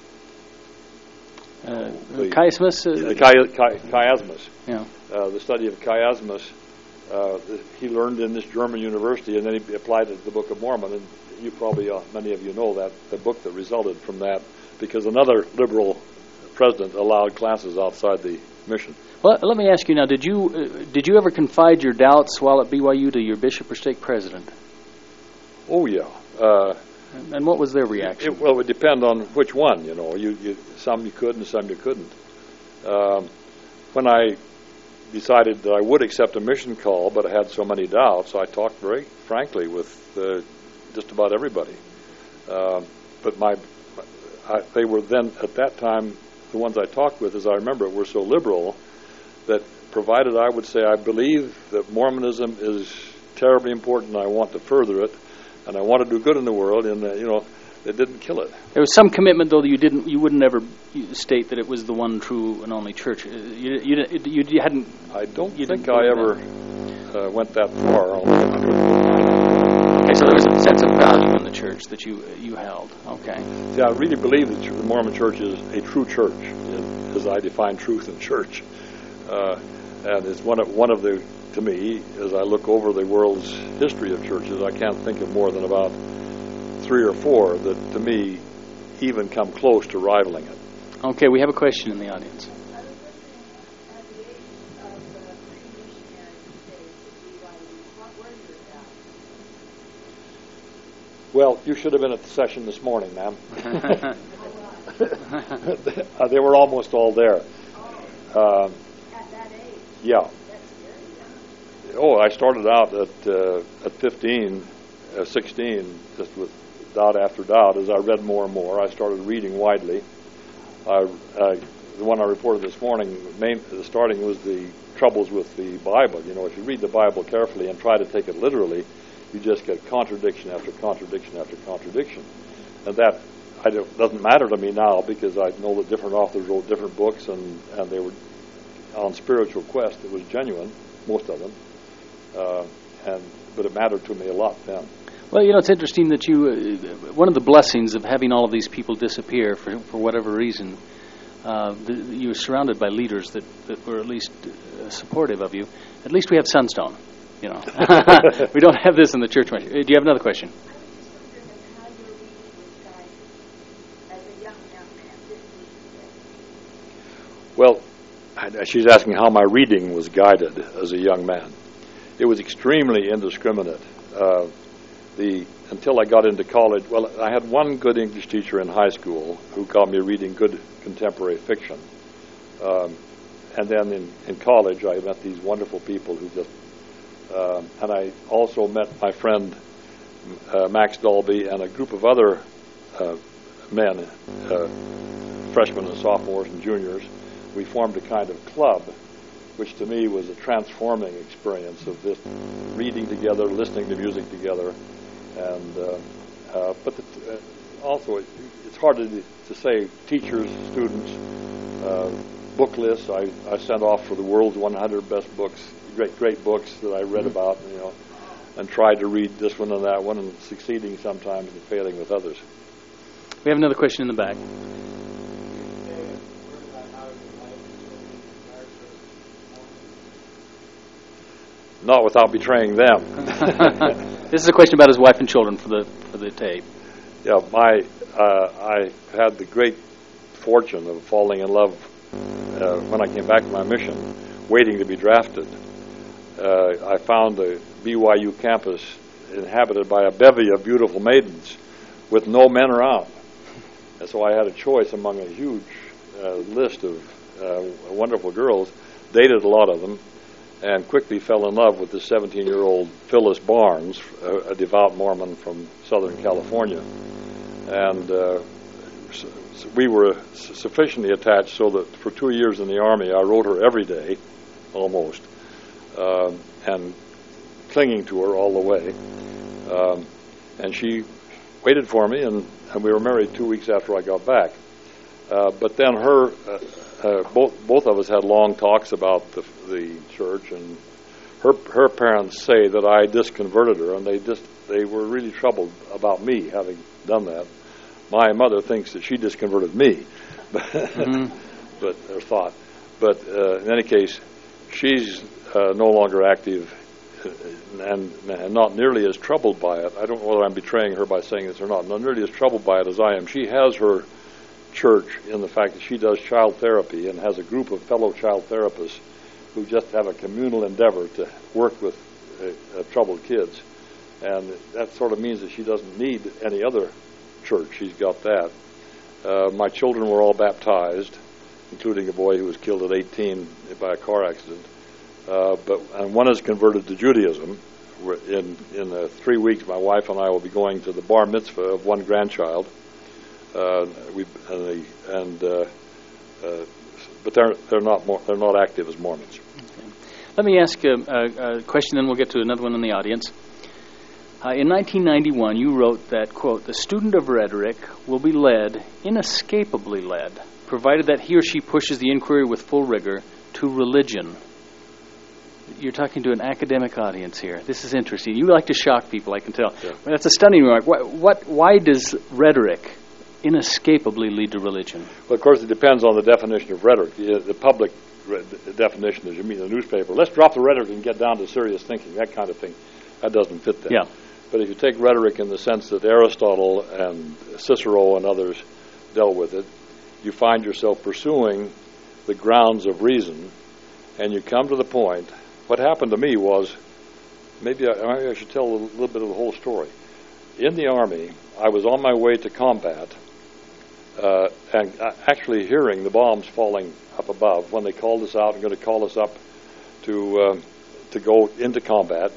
uh, the, chiasmus? Uh, chi- chi- chiasmus. Yeah. Uh, the study of chiasmus. Uh, he learned in this German university, and then he applied it to the Book of Mormon, and you probably, uh, many of you know that, the book that resulted from that, because another liberal president allowed classes outside the mission. Well, let me ask you now, did you uh, did you ever confide your doubts while at B Y U to your bishop or stake president? Oh, yeah. Uh, and, and what was their reaction? It, well, it would depend on which one, you know. You, you, some you could and some you couldn't. Um, when I decided that I would accept a mission call, but I had so many doubts, I talked very frankly with uh, just about everybody. Uh, but my, I, they were then, at that time, the ones I talked with, as I remember it, were so liberal that provided I would say, I believe that Mormonism is terribly important and I want to further it, and I want to do good in the world, and, uh, you know, they didn't kill it. There was some commitment, though, that you didn't, you wouldn't ever state that it was the one true and only church. You, you, you, you hadn't. I don't you think I ever uh, went that far. Okay, so there was a sense of value in the church that you you held. Okay. See, I really believe that the Mormon Church is a true church, as I define truth in church, uh, and it's one of one of the. To me, as I look over the world's history of churches, I can't think of more than about three or four that, to me, even come close to rivaling it. Okay, we have a question in the audience. I was listening at the age of the pre-missionary days at B Y U. What were you about? Well, you should have been at the session this morning, ma'am. uh, they were almost all there. Oh, um, at that age? Yeah. That's very young. Oh, I started out at uh, at fifteen, uh, sixteen, just with doubt after doubt. As I read more and more, I started reading widely. I, uh, the one I reported this morning, main, the starting was the troubles with the Bible. You know, if you read the Bible carefully and try to take it literally, you just get contradiction after contradiction after contradiction. And that I don't, doesn't matter to me now, because I know that different authors wrote different books, and, and they were on spiritual quest. It was genuine, most of them. Uh, and but it mattered to me a lot then. Well, you know, it's interesting that you, uh, one of the blessings of having all of these people disappear for for whatever reason, uh, the, you were surrounded by leaders that, that were at least uh, supportive of you. At least we have Sunstone, you know. We don't have this in the church much. Uh, do you have another question? I was just wondering how your reading was guided as a young, young man, fifteen. Well, I, she's asking how my reading was guided as a young man. It was extremely indiscriminate. Uh, the until I got into college, well, I had one good English teacher in high school who got me reading good contemporary fiction. Um, and then in, in college, I met these wonderful people who just, uh, and I also met my friend uh, Max Dolby and a group of other uh, men, uh, freshmen and sophomores and juniors. We formed a kind of club, which to me was a transforming experience of just reading together, listening to music together. And uh, uh, but the, uh, also, it, it's hard to, to say teachers, students, uh, book lists. I, I sent off for the world's one hundred best books, great great books that I read about, you know, and tried to read this one and that one, and succeeding sometimes and failing with others. We have another question in the back. Not without betraying them. This is a question about his wife and children for the for the tape. Yeah, my uh, I had the great fortune of falling in love uh, when I came back from my mission, waiting to be drafted. Uh, I found the B Y U campus inhabited by a bevy of beautiful maidens with no men around. And so I had a choice among a huge uh, list of uh, wonderful girls. dated a lot of them, and quickly fell in love with the seventeen-year-old Phyllis Barnes, a, a devout Mormon from Southern California. And uh, we were sufficiently attached so that for two years in the Army, I wrote her every day, almost, uh, and clinging to her all the way. Um, and she waited for me, and, and we were married two weeks after I got back. Uh, but then her, uh, uh, both both of us had long talks about the, the church, and her her parents say that I disconverted her, and they just they were really troubled about me having done that. My mother thinks that she disconverted me, but mm-hmm. but or thought. But uh, in any case, she's uh, no longer active, and, and not nearly as troubled by it. I don't know whether I'm betraying her by saying this or not. Not nearly as troubled by it as I am. She has her church in the fact that she does child therapy and has a group of fellow child therapists who just have a communal endeavor to work with uh, uh, troubled kids. And that sort of means that she doesn't need any other church. She's got that. Uh, my children were all baptized, including a boy who was killed at eighteen by a car accident. Uh, but and one is converted to Judaism. In in uh, three weeks, my wife and I will be going to the bar mitzvah of one grandchild. Uh, we and, the, and uh, uh, but they're they're not more, they're not active as Mormons. Okay. Let me ask a, a, a question, then we'll get to another one in the audience. Uh, in nineteen ninety-one, you wrote that, quote, "The student of rhetoric will be led, inescapably led, provided that he or she pushes the inquiry with full rigor, to religion." You're talking to an academic audience here. This is interesting. You like to shock people, I can tell. Yeah. Well, that's a stunning remark. What, what, why does rhetoric inescapably lead to religion? Well, of course, it depends on the definition of rhetoric. The, the public re- the definition is you mean in the newspaper. Let's drop the rhetoric and get down to serious thinking, that kind of thing. That doesn't fit there. Yeah. But if you take rhetoric in the sense that Aristotle and Cicero and others dealt with it, you find yourself pursuing the grounds of reason, and you come to the point. What happened to me was, maybe I, maybe I should tell a little bit of the whole story. In the Army, I was on my way to combat, uh, and actually hearing the bombs falling up above when they called us out and going to call us up to um, to go into combat.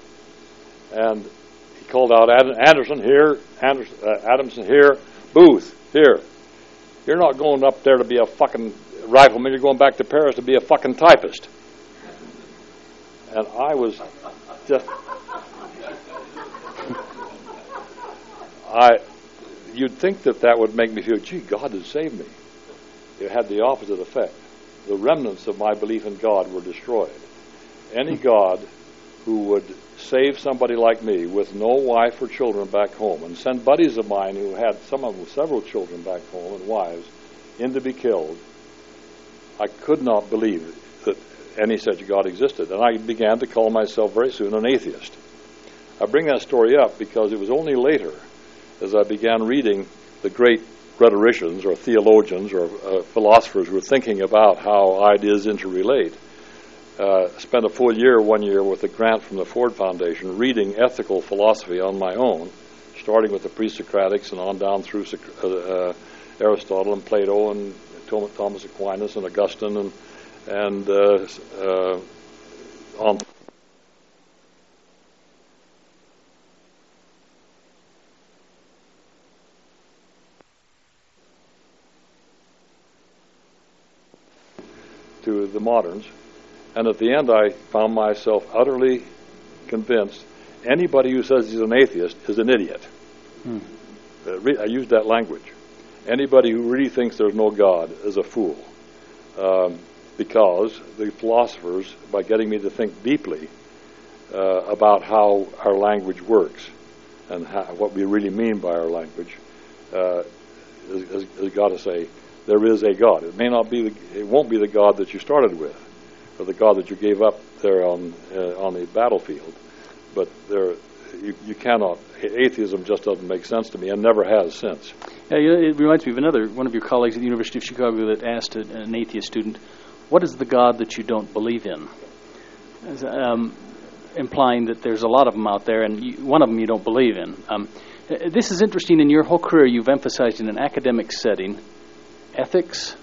And he called out, "Anderson here, Anderson, uh, Adamson here, Booth here. You're not going up there to be a fucking rifleman. You're going back to Paris to be a fucking typist." And I was just, I, you'd think that that would make me feel, gee, God had saved me. It had the opposite effect. The remnants of my belief in God were destroyed. Any God who would save somebody like me with no wife or children back home and send buddies of mine who had, some of them with several children back home and wives, in to be killed, I could not believe that any such God existed. And I began to call myself very soon an atheist. I bring that story up because it was only later, as I began reading the great rhetoricians or theologians or uh, philosophers who were thinking about how ideas interrelate, uh, spent a full year, one year, with a grant from the Ford Foundation, reading ethical philosophy on my own, starting with the pre-Socratics and on down through uh, uh, Aristotle and Plato and Thomas Aquinas and Augustine and and uh, uh, on to the moderns, and at the end I found myself utterly convinced anybody who says he's an atheist is an idiot. Hmm. Uh, re- I used that language. Anybody who really thinks there's no God is a fool. Um, because the philosophers, by getting me to think deeply uh, about how our language works and how, what we really mean by our language, uh, has, has got to say, there is a God. It may not be, the, it won't be the God that you started with, or the God that you gave up there on uh, on the battlefield, but there, you, you cannot. Atheism just doesn't make sense to me, and never has since. Yeah, it reminds me of another one of your colleagues at the University of Chicago that asked an atheist student, "What is the God that you don't believe in?" As, um, implying that there's a lot of them out there, and you, one of them you don't believe in. Um, this is interesting. In your whole career, you've emphasized in an academic setting ethics,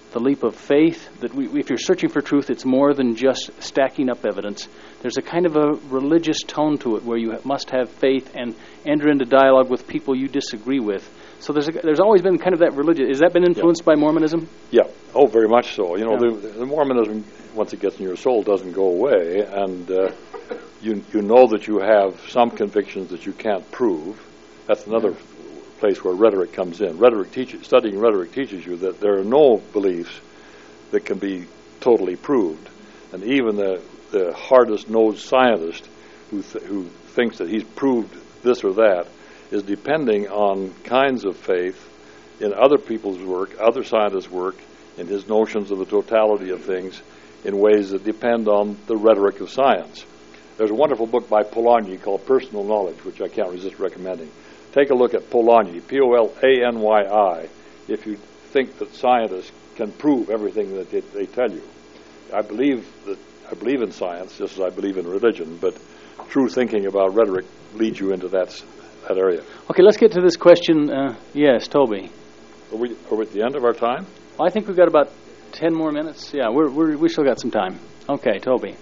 the leap of faith, that we, if you're searching for truth, it's more than just stacking up evidence. There's a kind of a religious tone to it where you must have faith and enter into dialogue with people you disagree with. So there's a, there's always been kind of that religion. Has that been influenced yeah. by Mormonism? Yeah. Oh, very much so. You know, yeah. the, the Mormonism, once it gets in your soul, doesn't go away, and uh, you you know that you have some convictions that you can't prove. That's another place where rhetoric comes in. Rhetoric teaches, studying rhetoric teaches you that there are no beliefs that can be totally proved, and even the the hardest-nosed scientist who th- who thinks that he's proved this or that is depending on kinds of faith in other people's work, other scientists' work, in his notions of the totality of things, in ways that depend on the rhetoric of science. There's a wonderful book by Polanyi called Personal Knowledge, which I can't resist recommending. Take a look at Polanyi, P O L A N Y I, if you think that scientists can prove everything that they, they tell you. I believe that I believe in science, just as I believe in religion, but true thinking about rhetoric leads you into that, that area. Okay, let's get to this question. Uh, yes, Toby. Are we, are we at the end of our time? Well, I think we've got about ten more minutes. Yeah, we're, we're, we still got some time. Okay, Toby.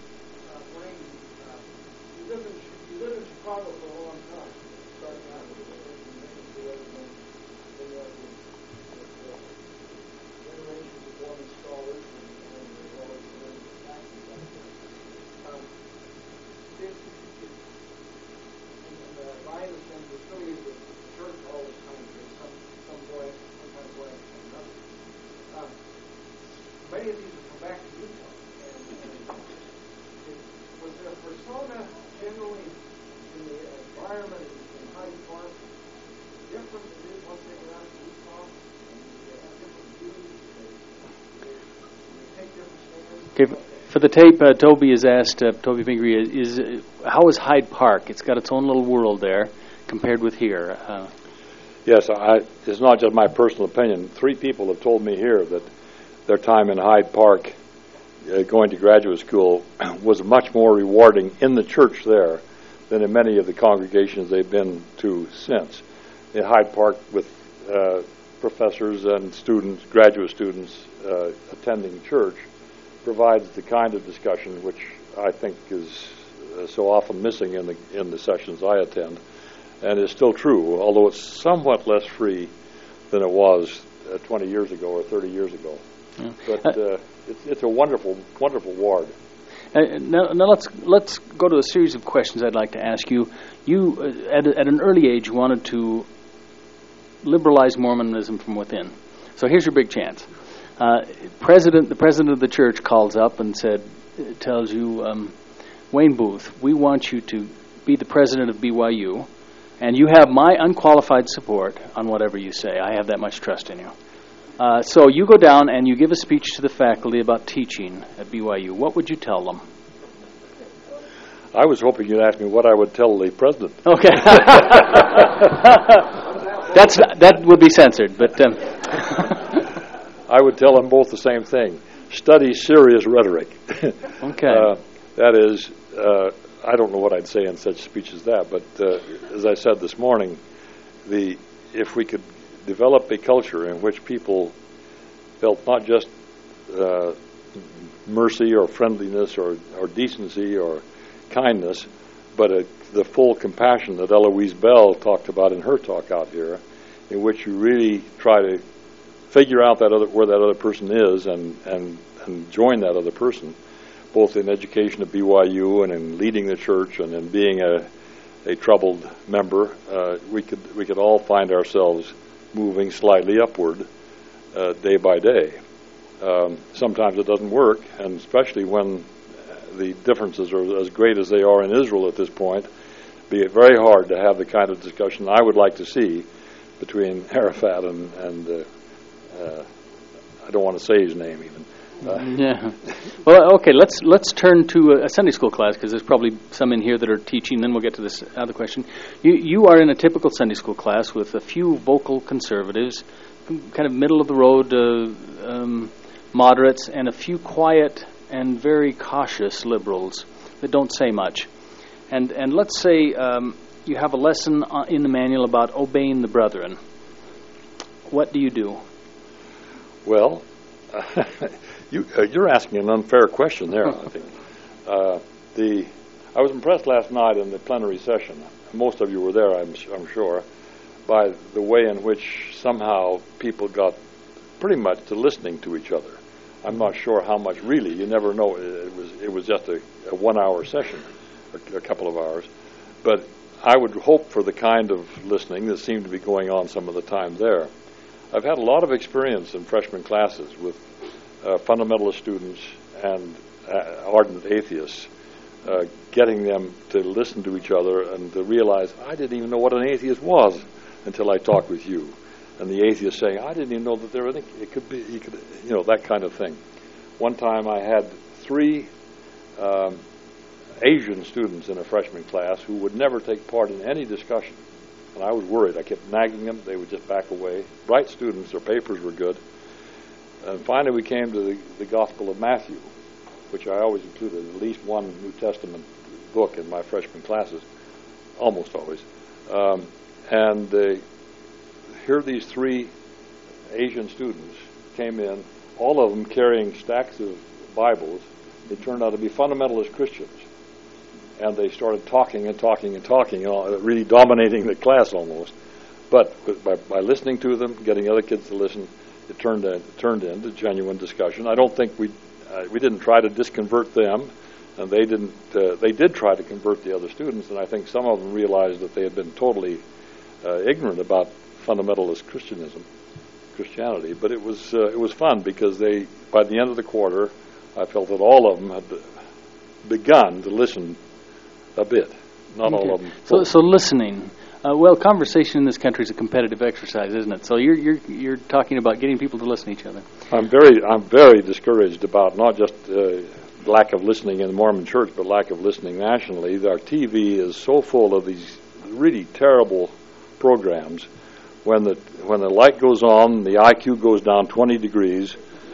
Many of these have come back to Utah. And, and it, was there a persona generally in the environment in Hyde Park different than it is once they got out to Utah? And they have different views? They, they, they take different stands? Okay, for the tape, uh, Toby has asked, uh, Toby Pingree, is, is uh, how is Hyde Park? It's got its own little world there compared with here. Uh, yes, I, it's not just my personal opinion. Three people have told me here that their time in Hyde Park, uh, going to graduate school, was much more rewarding in the church there than in many of the congregations they've been to since. In Hyde Park, with uh, professors and students, graduate students uh, attending church, provides the kind of discussion which I think is uh, so often missing in the in the sessions I attend, and is still true, although it's somewhat less free than it was uh, twenty years ago or thirty years ago. Yeah. But uh, it's, it's a wonderful, wonderful ward. Uh, now, now let's let's go to a series of questions I'd like to ask you. You, uh, at, at an early age, wanted to liberalize Mormonism from within. So here's your big chance. Uh, president, the president of the church calls up and said, tells you, um, Wayne Booth, we want you to be the president of B Y U, and you have my unqualified support on whatever you say. I have that much trust in you. Uh, so you go down and you give a speech to the faculty about teaching at B Y U. What would you tell them? I was hoping you'd ask me what I would tell the president. Okay. That's that would be censored, but um. I would tell them both the same thing. Study serious rhetoric. Okay. Uh, that is, uh, I don't know what I'd say in such speech as that, but uh, as I said this morning, the if we could develop a culture in which people felt not just uh, mercy or friendliness or, or decency or kindness, but a, the full compassion that Eloise Bell talked about in her talk out here, in which you really try to figure out that other, where that other person is and, and, and join that other person, both in education at B Y U and in leading the church and in being a, a troubled member. Uh, we could we could all find ourselves moving slightly upward uh, day by day. Um, sometimes it doesn't work, and especially when the differences are as great as they are in Israel at this point, be it very hard to have the kind of discussion I would like to see between Arafat and, and uh, uh, I don't want to say his name even. Uh, yeah. Well, okay, let's let's turn to a Sunday school class, because there's probably some in here that are teaching. Then we'll get to this other question. You you are in a typical Sunday school class with a few vocal conservatives, kind of middle of the road uh, um, moderates, and a few quiet and very cautious liberals that don't say much. And and let's say um, you have a lesson in the manual about obeying the brethren. What do you do? Well, you, uh, you're asking an unfair question there, I think. Uh, the I was impressed last night in the plenary session. Most of you were there, I'm, I'm sure, by the way in which somehow people got pretty much to listening to each other. I'm not sure how much really. You never know. It was it was just a, a one-hour session, a, a couple of hours. But I would hope for the kind of listening that seemed to be going on some of the time there. I've had a lot of experience in freshman classes with uh, fundamentalist students and uh, ardent atheists, uh, getting them to listen to each other and to realize, I didn't even know what an atheist was until I talked with you. And the atheist saying, I didn't even know that there was anything, it could be, you could, you know, that kind of thing. One time I had three um, Asian students in a freshman class who would never take part in any discussion. And I was worried. I kept nagging them. They would just back away. Bright students, their papers were good. And finally we came to the, the Gospel of Matthew, which I always included at least one New Testament book in my freshman classes, almost always. Um, and uh, here these three Asian students came in, all of them carrying stacks of Bibles. They turned out to be fundamentalist Christians. And they started talking and talking and talking, you know, really dominating the class almost. But by, by listening to them, getting other kids to listen, it turned in, it turned into genuine discussion. I don't think we uh, we didn't try to disconvert them, and they didn't. Uh, they did try to convert the other students, and I think some of them realized that they had been totally uh, ignorant about fundamentalist Christianism, Christianity. But it was uh, it was fun because they, by the end of the quarter, I felt that all of them had begun to listen a bit. Not okay. all of them. So, so listening. Uh, well, conversation in this country is a competitive exercise, isn't it? So you're you're you're talking about getting people to listen to each other. I'm very I'm very discouraged about not just uh, lack of listening in the Mormon Church, but lack of listening nationally. Our T V is so full of these really terrible programs. When the when the light goes on, the I Q goes down twenty degrees,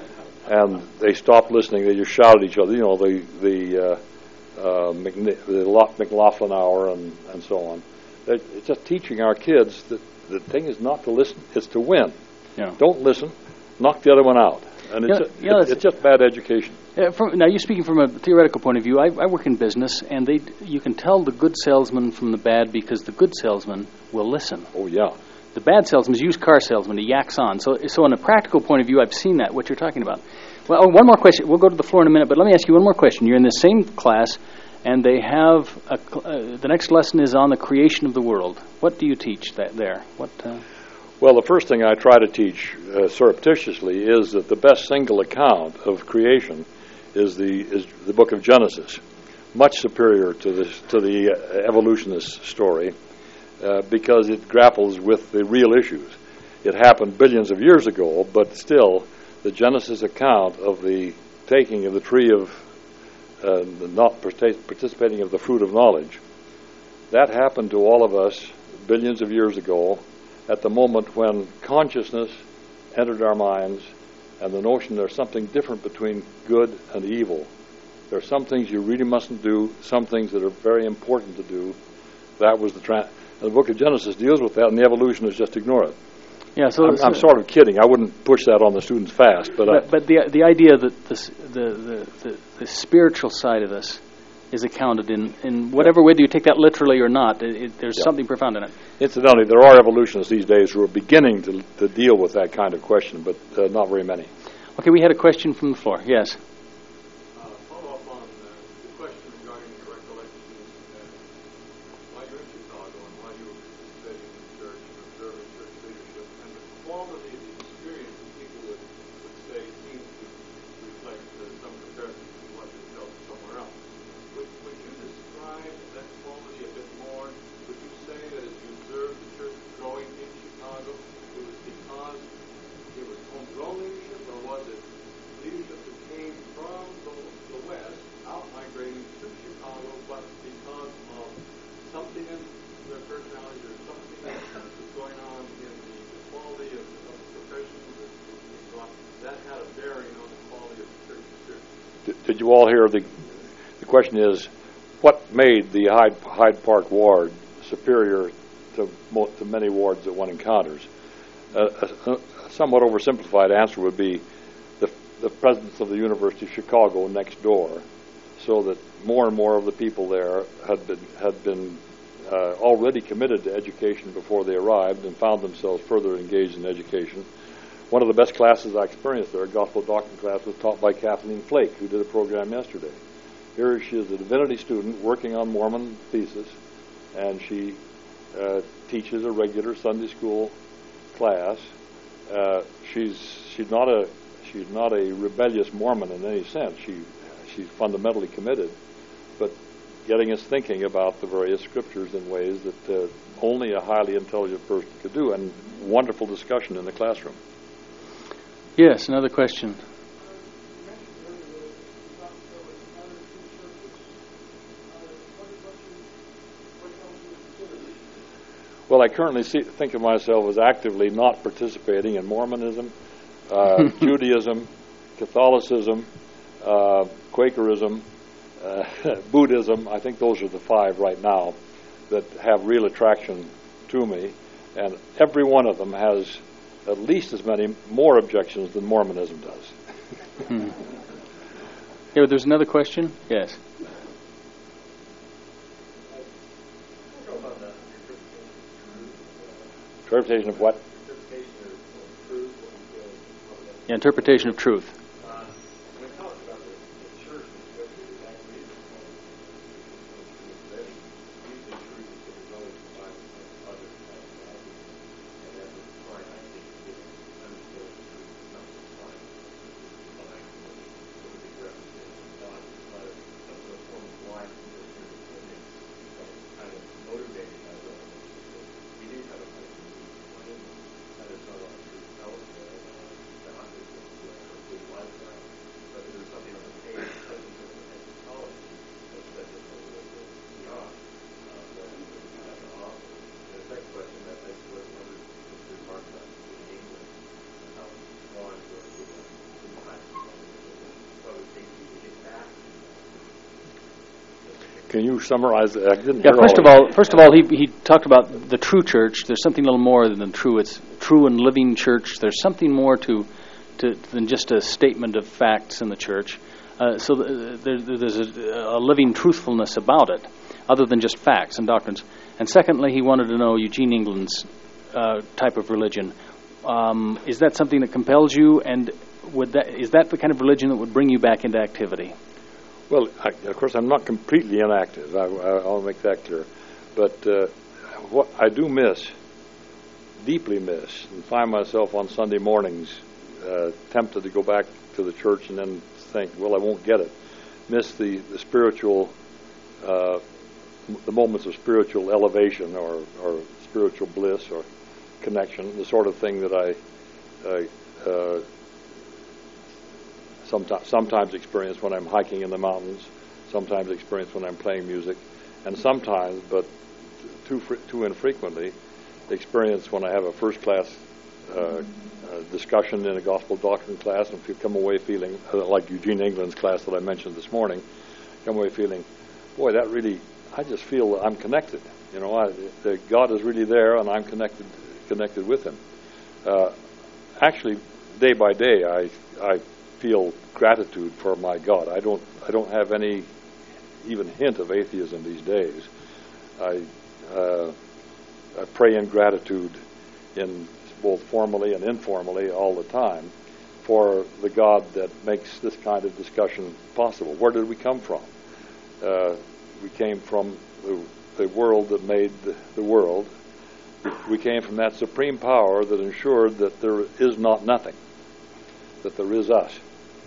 and they stop listening. They just shout at each other. You know, the the uh, uh, McN- the McLaughlin hour and and so on. It's just teaching our kids that the thing is not to listen; it's to win. Yeah. Don't listen. Knock the other one out. And it's, yeah, just, yeah, it's, it's just bad education. Uh, from, now, you're speaking from a theoretical point of view. I, I work in business, and they you can tell the good salesman from the bad because the good salesman will listen. Oh, yeah. The bad salesman is used car salesman. He yaks on. So, so on a practical point of view, I've seen that, what you're talking about. Well, oh, one more question. We'll go to the floor in a minute, but let me ask you one more question. You're in the same class, and they have a, uh, the next lesson is on the creation of the world. What do you teach that there? What? Uh... Well, the first thing I try to teach uh, surreptitiously is that the best single account of creation is the is the book of Genesis, much superior to the to the uh, evolutionist story, uh, because it grapples with the real issues. It happened billions of years ago, but still, the Genesis account of the taking of the tree of Uh, the not participating of the fruit of knowledge. That happened to all of us billions of years ago at the moment when consciousness entered our minds and the notion there's something different between good and evil. There are some things you really mustn't do, some things that are very important to do. That was the tra- and the book of Genesis deals with that, and the evolutionists just ignore it. Yeah, so I'm, I'm sort of kidding. I wouldn't push that on the students fast, but but, I, but the the idea that the the, the the the spiritual side of this is accounted in in whatever way, do you take that literally or not? It, it, there's yeah. something profound in it. Incidentally, there are evolutionists these days who are beginning to to deal with that kind of question, but uh, not very many. Okay, we had a question from the floor. Yes. Uh, follow up on uh, the question regarding your recollections uh, while you're in Chicago and while you were participating in church and observing church leadership, and the quality of the experience that people would, would say seems to reflect uh, some comparison to what they felt somewhere else. Would, would you describe that quality a bit more? Would you say that as you observed the church growing in Chicago, it was because it was homegrown leadership, or was it leadership that came from the, the West, out migrating to Chicago, but because of something in their personality or something that was going on in the, the quality of, of the profession that they brought, that had a bearing on the quality of the church experience? Did, did you all hear the? The question is, what made the Hyde, Hyde Park ward superior to, mo- to many wards that one encounters? Uh, a, a somewhat oversimplified answer would be the the presence of the University of Chicago next door, so that more and more of the people there had been had been uh, already committed to education before they arrived and found themselves further engaged in education. One of the best classes I experienced there, a gospel doctrine class, was taught by Kathleen Flake, who did a program yesterday. Here she is a divinity student working on Mormon thesis, and she uh, teaches a regular Sunday school class. Uh, she's she's not a she's not a rebellious Mormon in any sense. She she's fundamentally committed, but getting us thinking about the various scriptures in ways that uh, only a highly intelligent person could do, and wonderful discussion in the classroom. Yes, another question. Well, I currently see, think of myself as actively not participating in Mormonism, uh, Judaism, Catholicism, uh, Quakerism, uh, Buddhism. I think those are the five right now that have real attraction to me, and every one of them has at least as many more objections than Mormonism does. hmm. Here, there's another question? Yes. Interpretation of what? Yeah, interpretation of truth. Can you summarize that? I didn't yeah, hear first all of all, first of all, he he talked about the true church. There's something a little more than true. It's true and living church. There's something more to, to than just a statement of facts in the church. Uh, so the, there, there's a, a living truthfulness about it, other than just facts and doctrines. And secondly, he wanted to know Eugene England's uh, type of religion. Um, is that something that compels you? And would that is that the kind of religion that would bring you back into activity? Well, I, of course, I'm not completely inactive. I, I, I'll make that clear. But uh, what I do miss, deeply miss, and find myself on Sunday mornings uh, tempted to go back to the church and then think, well, I won't get it. Miss the, the spiritual, uh, the moments of spiritual elevation or, or spiritual bliss or connection, the sort of thing that I... I uh, Sometimes, sometimes experience when I'm hiking in the mountains, sometimes experience when I'm playing music, and sometimes, but too too infrequently, experience when I have a first-class uh, uh, discussion in a gospel doctrine class, and if you come away feeling, uh, like Eugene England's class that I mentioned this morning, come away feeling, boy, that really, I just feel that I'm connected. You know, I, the, God is really there, and I'm connected connected with Him. Uh, actually, day by day, I I feel gratitude for my God. I don't I don't have any even hint of atheism these days. I uh, I pray in gratitude, in both formally and informally all the time, for the God that makes this kind of discussion possible. Where did we come from? Uh, we came from the, the world that made the, the world. We came from that supreme power that ensured that there is not nothing, that there is us.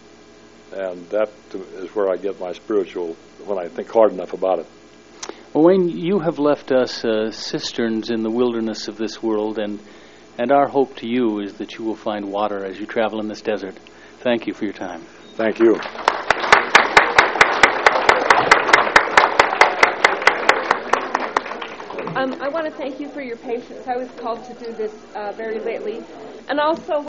And that is where I get my spiritual, when I think hard enough about it. Well, Wayne, you have left us uh, cisterns in the wilderness of this world, and, and our hope to you is that you will find water as you travel in this desert. Thank you for your time. Thank you. Um, I want to thank you for your patience. I was called to do this uh, very lately. And also...